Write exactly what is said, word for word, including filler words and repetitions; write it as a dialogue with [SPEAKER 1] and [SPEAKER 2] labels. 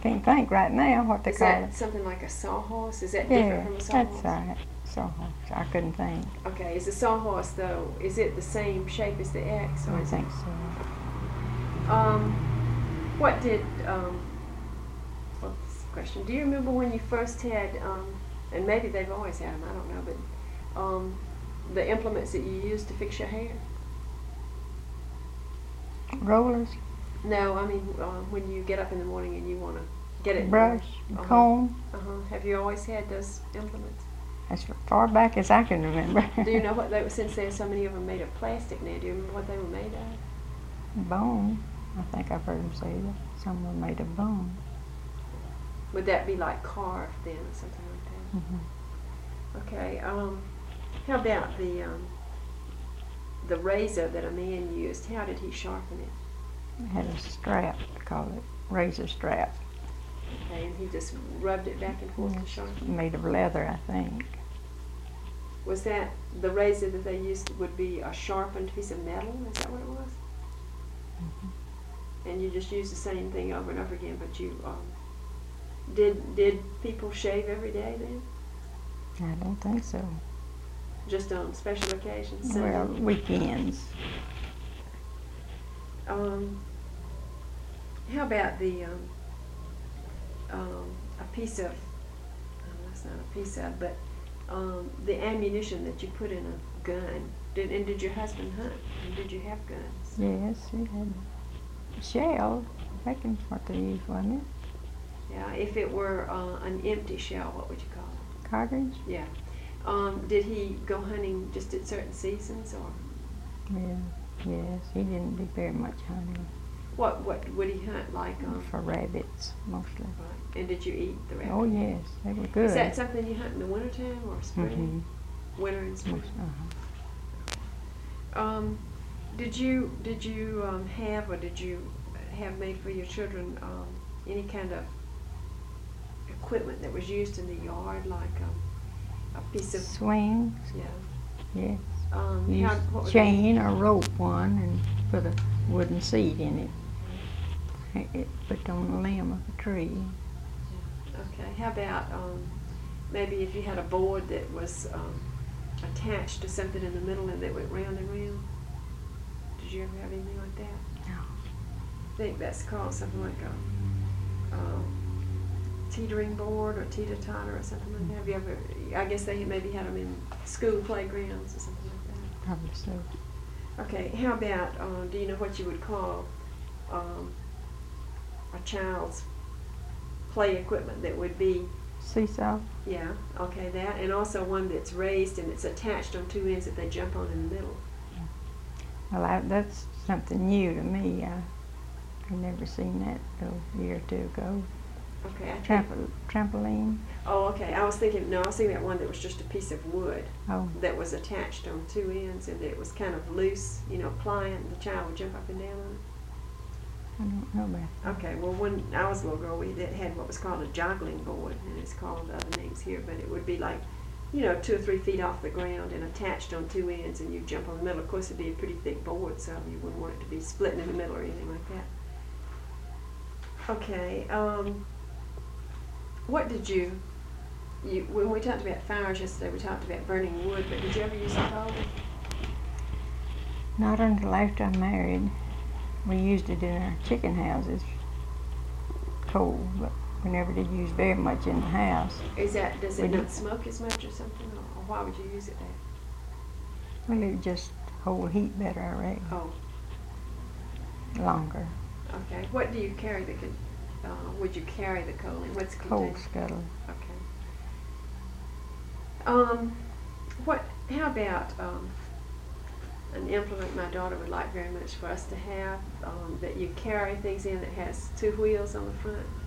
[SPEAKER 1] can't think right now what they
[SPEAKER 2] Is
[SPEAKER 1] call
[SPEAKER 2] that
[SPEAKER 1] it.
[SPEAKER 2] something like a sawhorse? Is that
[SPEAKER 1] Yeah,
[SPEAKER 2] different from a sawhorse?
[SPEAKER 1] that's right. Sawhorse. I couldn't think.
[SPEAKER 2] Okay, is the sawhorse though, is it the same shape as the X? Or
[SPEAKER 1] I
[SPEAKER 2] is
[SPEAKER 1] think
[SPEAKER 2] it,
[SPEAKER 1] so.
[SPEAKER 2] um, what did, um, what's this question? Do you remember when you first had, um, and maybe they've always had them, I don't know, but um, the implements that you used to fix your hair?
[SPEAKER 1] Rollers,
[SPEAKER 2] No, I mean, uh, when you get up in the morning and you want to get it.
[SPEAKER 1] brush,
[SPEAKER 2] uh-huh.
[SPEAKER 1] comb.
[SPEAKER 2] Uh-huh. Have you always had those implements?
[SPEAKER 1] As far back as I can remember.
[SPEAKER 2] Do you know what they were, since there's so many of them made of plastic now, do you remember what they were made of?
[SPEAKER 1] Bone. I think I've heard them say that. Some were made of bone.
[SPEAKER 2] Would that be like carved then or something like that?
[SPEAKER 1] Mm-hmm.
[SPEAKER 2] Okay, um, how about the, um, the razor that a man used? How did he sharpen it?
[SPEAKER 1] It had a strap, they call it razor strap.
[SPEAKER 2] Okay, and he just rubbed it back and forth to sharpen
[SPEAKER 1] Made of leather, I think.
[SPEAKER 2] it? Was that, the razor that they used would be a sharpened piece of metal? Is that what it was?
[SPEAKER 1] Mm-hmm.
[SPEAKER 2] And you just used the same thing over and over again, but you, um, did, did people shave every day then?
[SPEAKER 1] I don't think so.
[SPEAKER 2] Just on special occasions?
[SPEAKER 1] Well,
[SPEAKER 2] Sunday?
[SPEAKER 1] weekends.
[SPEAKER 2] Um, how about the, um, um, a piece of, oh, that's not a piece of, but um, the ammunition that you put in a gun. Did, and did your husband hunt? And did you have guns?
[SPEAKER 1] Yes, we had shell. I reckon that's what they used, wasn't it?
[SPEAKER 2] Yeah, if it were uh, an empty shell, what would you call it?
[SPEAKER 1] Cartridge?
[SPEAKER 2] Yeah. Um, did he go hunting just at certain seasons, or
[SPEAKER 1] Yeah, yes. He didn't do very much hunting.
[SPEAKER 2] what? What would he hunt like? Um,
[SPEAKER 1] For rabbits, mostly.
[SPEAKER 2] right. And did you eat the rabbit?
[SPEAKER 1] Oh, yes, they were good.
[SPEAKER 2] Is that something you hunt in the wintertime or spring?
[SPEAKER 1] Mm-hmm.
[SPEAKER 2] Winter and spring.
[SPEAKER 1] Uh-huh.
[SPEAKER 2] Um, did you did you um, have or did you have made for your children um, any kind of equipment that was used in the yard, like um, a piece of
[SPEAKER 1] Swings,
[SPEAKER 2] yeah?
[SPEAKER 1] yes.
[SPEAKER 2] Um,
[SPEAKER 1] Use
[SPEAKER 2] how, what were
[SPEAKER 1] chain or rope one and put a wooden seat in it. It, it put on the limb of a tree.
[SPEAKER 2] they, okay. How about um, maybe if you had a board that was um, attached to something in the middle and that went round and round? Did you ever have anything like that?
[SPEAKER 1] No.
[SPEAKER 2] I think that's called something like a um, teetering board or teeter-totter or something like that. Have you ever, I guess they maybe had them in school playgrounds or something like that.
[SPEAKER 1] Probably so.
[SPEAKER 2] Okay, how about, uh, do you know what you would call um, a child's play equipment that would be,
[SPEAKER 1] Seesaw?
[SPEAKER 2] yeah, okay, that, and also one that's raised and it's attached on two ends that they jump on in the middle?
[SPEAKER 1] Well, I, that's something new to me. I, I've never seen that till a year or two ago.
[SPEAKER 2] Okay, I think,
[SPEAKER 1] Trampo- trampoline?
[SPEAKER 2] oh, okay, I was thinking, no, I was thinking that one that was just a piece of wood
[SPEAKER 1] Oh,
[SPEAKER 2] that was attached on two ends and that it was kind of loose, you know, pliant, the child would jump up and down on
[SPEAKER 1] I don't know about
[SPEAKER 2] it. Okay, well, when I was a little girl, we did, had what was called a joggling board, and it's called other names here, but it would be like, you know, two or three feet off the ground and attached on two ends, and you jump on the middle. Of course, it'd be a pretty thick board, so you wouldn't want it to be splitting in the middle or anything like that. Okay, um, what did you, you, when we talked about fires yesterday, we talked about burning wood, but did you ever use a coal?
[SPEAKER 1] Not until after I married. We used it in our chicken houses, coal, but we never did use very much in the house.
[SPEAKER 2] Is that, does it
[SPEAKER 1] We
[SPEAKER 2] not
[SPEAKER 1] did-
[SPEAKER 2] smoke as much or something, or, or why would you use it there?
[SPEAKER 1] Well, it just hold heat better, I reckon,
[SPEAKER 2] Oh,
[SPEAKER 1] longer.
[SPEAKER 2] okay. What do you carry the, con- uh, would you carry the coal in? What's
[SPEAKER 1] Coal
[SPEAKER 2] contained?
[SPEAKER 1] scuttle.
[SPEAKER 2] Okay. Um, what, how about, um, an implement my daughter would like very much for us to have, um, that you carry things in that has two wheels on the front?